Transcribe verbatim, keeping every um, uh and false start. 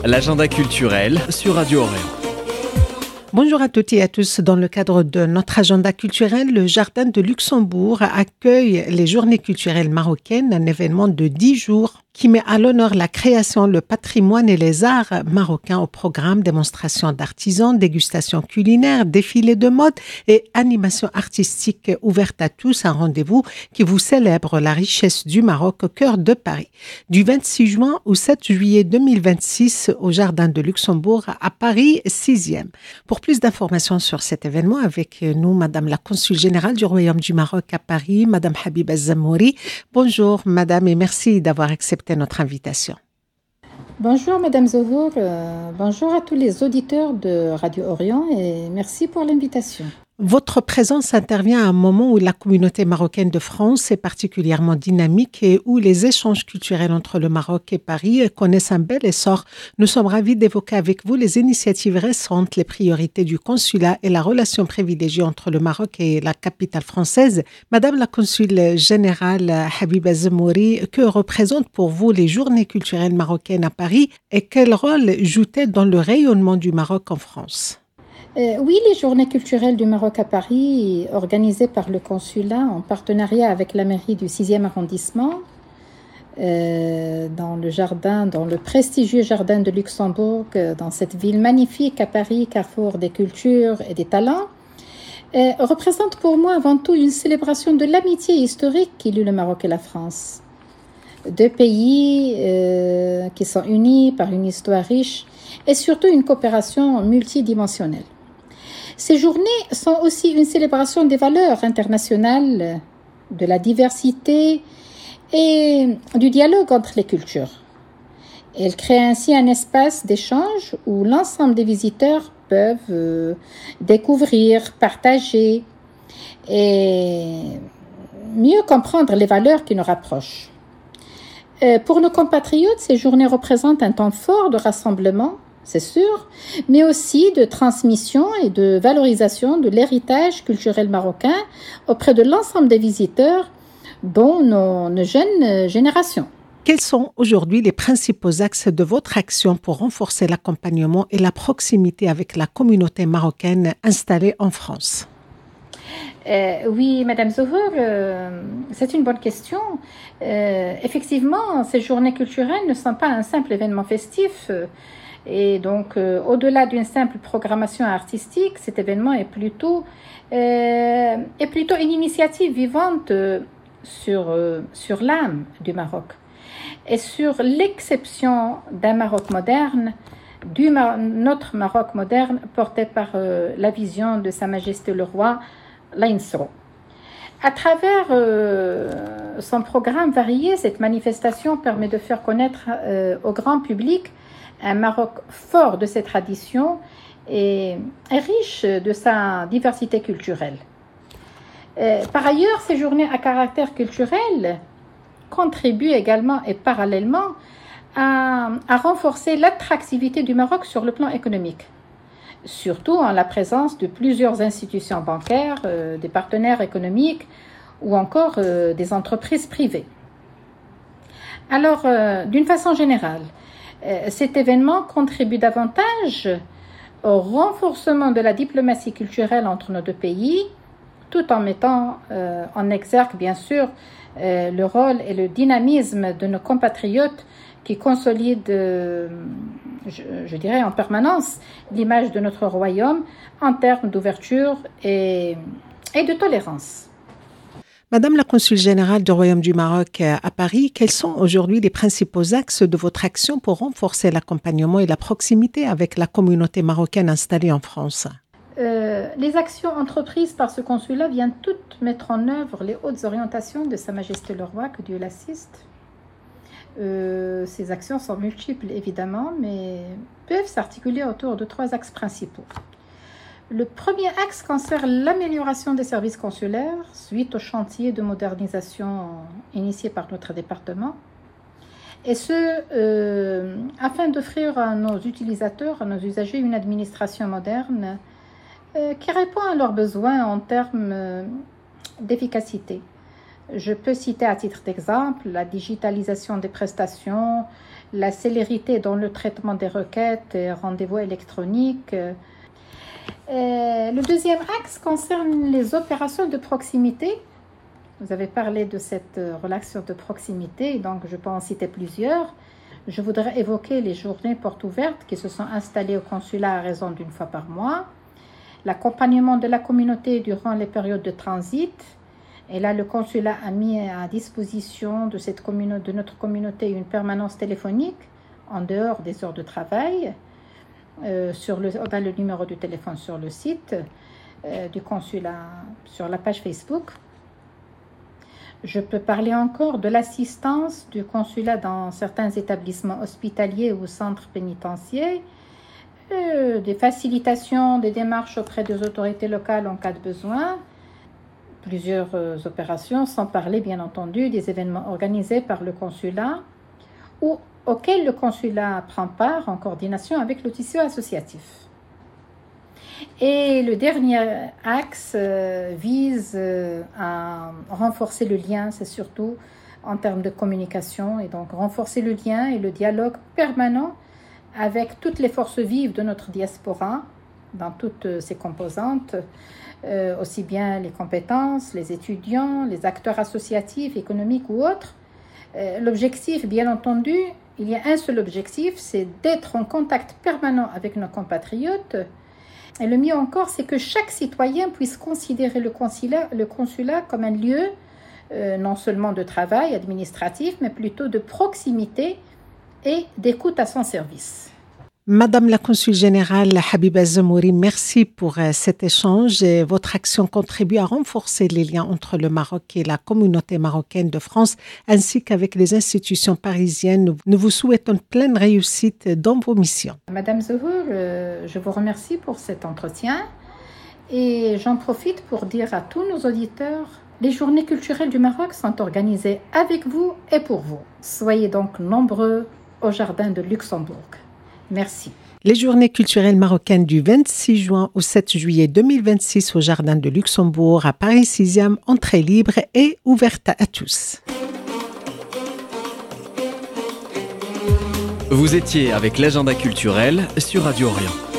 L'agenda culturel sur Radio Orient. Bonjour à toutes et à tous. Dans le cadre de notre agenda culturel, le Jardin de Luxembourg accueille les Journées culturelles marocaines, un événement de dix jours qui met à l'honneur la création, le patrimoine et les arts marocains au programme, démonstration d'artisans, dégustation culinaire, défilé de mode et animation artistique ouverte à tous, un rendez-vous qui vous célèbre la richesse du Maroc au cœur de Paris. Du vingt-six juin au sept juillet deux mille vingt-six au Jardin de Luxembourg à Paris sixième. Pour plus d'informations sur cet événement, avec nous, Madame la Consul générale du Royaume du Maroc à Paris, Madame Habiba Zamouri. Bonjour Madame et merci d'avoir accepté notre invitation. Bonjour Madame Zohour, euh, bonjour à tous les auditeurs de Radio Orient et merci pour l'invitation. Votre présence intervient à un moment où la communauté marocaine de France est particulièrement dynamique et où les échanges culturels entre le Maroc et Paris connaissent un bel essor. Nous sommes ravis d'évoquer avec vous les initiatives récentes, les priorités du consulat et la relation privilégiée entre le Maroc et la capitale française. Madame la Consul générale Habiba Zamouri, que représentent pour vous les journées culturelles marocaines à Paris et quel rôle jouent-elles dans le rayonnement du Maroc en France ? Euh, oui, les Journées culturelles du Maroc à Paris, organisées par le consulat en partenariat avec la mairie du sixième arrondissement, euh, dans le jardin, dans le prestigieux Jardin de Luxembourg, dans cette ville magnifique à Paris, carrefour des cultures et des talents, euh, représentent pour moi avant tout une célébration de l'amitié historique qui lie le Maroc et la France. Deux pays euh, qui sont unis par une histoire riche et surtout une coopération multidimensionnelle. Ces journées sont aussi une célébration des valeurs internationales, de la diversité et du dialogue entre les cultures. Elles créent ainsi un espace d'échange où l'ensemble des visiteurs peuvent euh, découvrir, partager et mieux comprendre les valeurs qui nous rapprochent. Euh, pour nos compatriotes, ces journées représentent un temps fort de rassemblement, c'est sûr, mais aussi de transmission et de valorisation de l'héritage culturel marocain auprès de l'ensemble des visiteurs, dont nos, nos jeunes générations. Quels sont aujourd'hui les principaux axes de votre action pour renforcer l'accompagnement et la proximité avec la communauté marocaine installée en France ? Euh, oui, Madame Zohour, euh, c'est une bonne question. Euh, effectivement, ces journées culturelles ne sont pas un simple événement festif. Euh, et donc, euh, au-delà d'une simple programmation artistique, cet événement est plutôt, euh, est plutôt une initiative vivante euh, sur, euh, sur l'âme du Maroc et sur l'exception d'un Maroc moderne, du Mar- notre Maroc moderne porté par euh, la vision de Sa Majesté le Roi, l'Ainsro. À travers euh, son programme varié, cette manifestation permet de faire connaître euh, au grand public un Maroc fort de ses traditions et, et riche de sa diversité culturelle. Euh, par ailleurs, ces journées à caractère culturel contribuent également et parallèlement à, à renforcer l'attractivité du Maroc sur le plan économique, surtout en la présence de plusieurs institutions bancaires, euh, des partenaires économiques ou encore euh, des entreprises privées. Alors, euh, d'une façon générale, euh, cet événement contribue davantage au renforcement de la diplomatie culturelle entre nos deux pays, tout en mettant euh, en exergue, bien sûr, euh, le rôle et le dynamisme de nos compatriotes qui consolident, euh, je, je dirais en permanence, l'image de notre royaume en termes d'ouverture et, et de tolérance. Madame la Consul générale du Royaume du Maroc à Paris, quels sont aujourd'hui les principaux axes de votre action pour renforcer l'accompagnement et la proximité avec la communauté marocaine installée en France ? Euh, les actions entreprises par ce consulat viennent toutes mettre en œuvre les hautes orientations de Sa Majesté le Roi, que Dieu l'assiste. Euh, ces actions sont multiples évidemment, mais peuvent s'articuler autour de trois axes principaux. Le premier axe concerne l'amélioration des services consulaires suite au chantier de modernisation initié par notre département, et ce, euh, afin d'offrir à nos utilisateurs, à nos usagers, une administration moderne euh, qui répond à leurs besoins en termes euh, d'efficacité. Je peux citer à titre d'exemple la digitalisation des prestations, la célérité dans le traitement des requêtes et rendez-vous électroniques. Euh, le deuxième axe concerne les opérations de proximité. Vous avez parlé de cette relation de proximité, donc je peux en citer plusieurs. Je voudrais évoquer les journées portes ouvertes qui se sont installées au consulat à raison d'une fois par mois, l'accompagnement de la communauté durant les périodes de transit. Et là, le consulat a mis à disposition de, cette communauté, de notre communauté une permanence téléphonique en dehors des heures de travail. Euh, sur le, on a le numéro du téléphone sur le site euh, du consulat, sur la page Facebook. Je peux parler encore de l'assistance du consulat dans certains établissements hospitaliers ou centres pénitentiaires, euh, des facilitations des démarches auprès des autorités locales en cas de besoin, plusieurs euh, opérations, sans parler bien entendu des événements organisés par le consulat ou auxquels le consulat prend part en coordination avec le tissu associatif. Et le dernier axe euh, vise euh, à renforcer le lien, c'est surtout en termes de communication, et donc renforcer le lien et le dialogue permanent avec toutes les forces vives de notre diaspora, dans toutes ses composantes, euh, aussi bien les compétences, les étudiants, les acteurs associatifs, économiques ou autres. Euh, l'objectif, bien entendu, il y a un seul objectif, c'est d'être en contact permanent avec nos compatriotes. Et le mieux encore, c'est que chaque citoyen puisse considérer le consulat, le consulat comme un lieu euh, non seulement de travail administratif, mais plutôt de proximité et d'écoute à son service. Madame la Consul générale Habiba Zemouri, merci pour euh, cet échange. Et votre action contribue à renforcer les liens entre le Maroc et la communauté marocaine de France, ainsi qu'avec les institutions parisiennes. Nous vous souhaitons pleine réussite dans vos missions. Madame Zohour, euh, je vous remercie pour cet entretien et j'en profite pour dire à tous nos auditeurs, les journées culturelles du Maroc sont organisées avec vous et pour vous. Soyez donc nombreux au Jardin de Luxembourg. Merci. Les journées culturelles marocaines du vingt-six juin au sept juillet deux mille vingt-six au Jardin de Luxembourg à Paris sixième, entrée libre et ouverte à tous. Vous étiez avec l'agenda culturel sur Radio Orient.